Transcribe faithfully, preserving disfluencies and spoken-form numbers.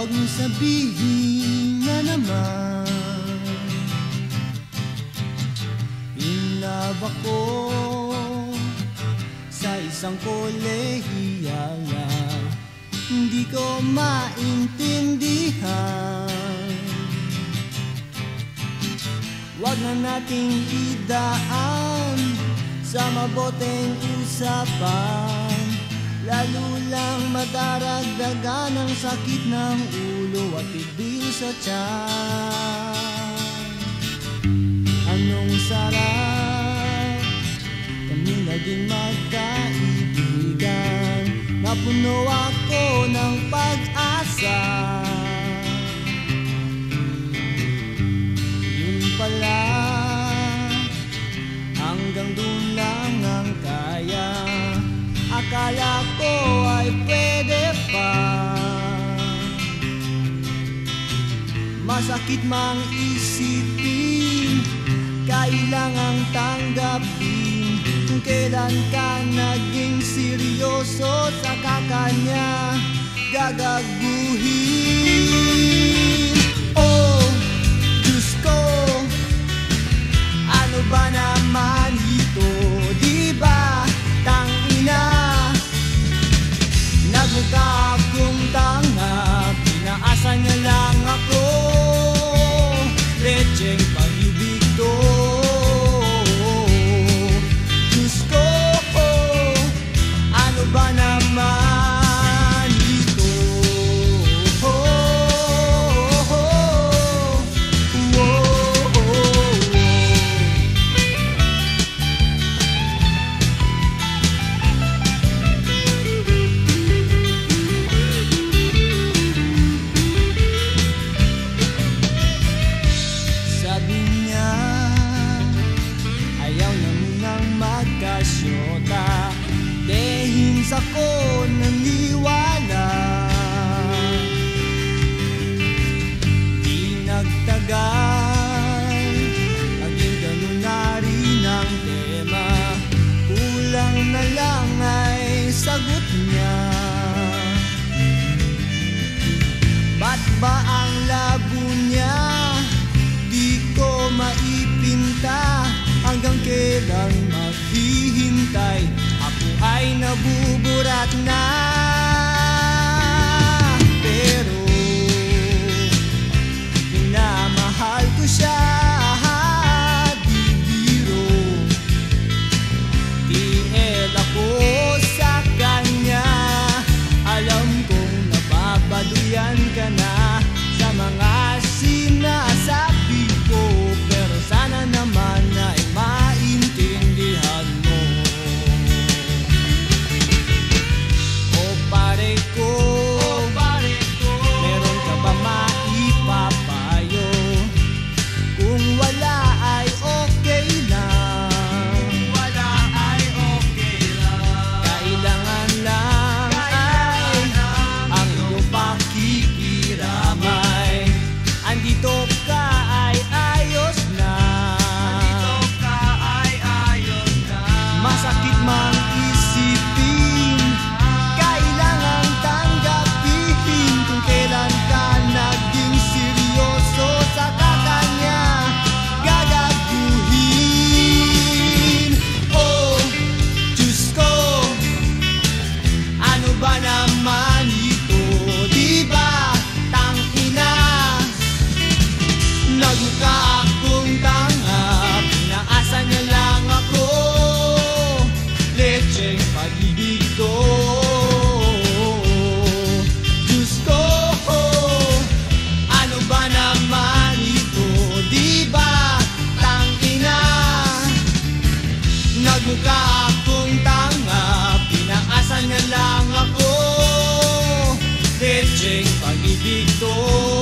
Huwag mong sabihin na naman in love ako sa isang kolehiya na hindi ko maintindihan. Huwag na nating idaan sa maboteng usapan, lalo lang madaragdagan ang sakit ng ulo at bibig sa tiyan. Anong sarap kami naging magkaibigan, napuno ako ng pag-asa. Yun pala, hanggang doon lang ang kaya. Akala ko ay pwede pa. Masakit mang isipin, kailangang tanggapin kung kailan ka naging seryoso sa kakanya gagaguhin. Oh, Diyos ko, ano ba naman ito? Di ba tangina, nagmukha akong tanga, pinaasa niya lang ako. Lecheng pag-ibig to. Diyos ko, ano ba naman ito? Oh, oh, oh, oh, oh. Sabi niya, ayaw na munang magkasyota. Dehins ako naniwala. Di nagtagal, naging ganun na rin ang tema. Kulang na lang ay sagot niya. Ba't ba ang labo niya? Di ko maipinta. Hanggang kailan maghihintay? Ako ay nabuburat na. Pero minamahal ko siya, di biro. Tiel ako sa kanya. Alam kong nababaluyan ka na sa mga sinasabi ko, pero sana naman ay maintindihan mo. O pare ko, meron ka ba maipapayo? Kung wala ay okay lang. Kailangan lang ay ang iyong pakikiramay. Andito ka ay ayos na. Masakit mang isipin, kailangan tanggapin kung kailan ka naging seryoso sa kakanya gagaguhin. Oh, Diyos ko, ano ba naman ito? Di ba tangina, nagmukha akong tanga, pinaasa niya lang ako. Lecheng pag-ibig ko. Diyos ko, ano ba naman ito? Di ba tangina, nagmukha akong tanga, pinaasa niya lang ako. Lecheng pag-ibig to.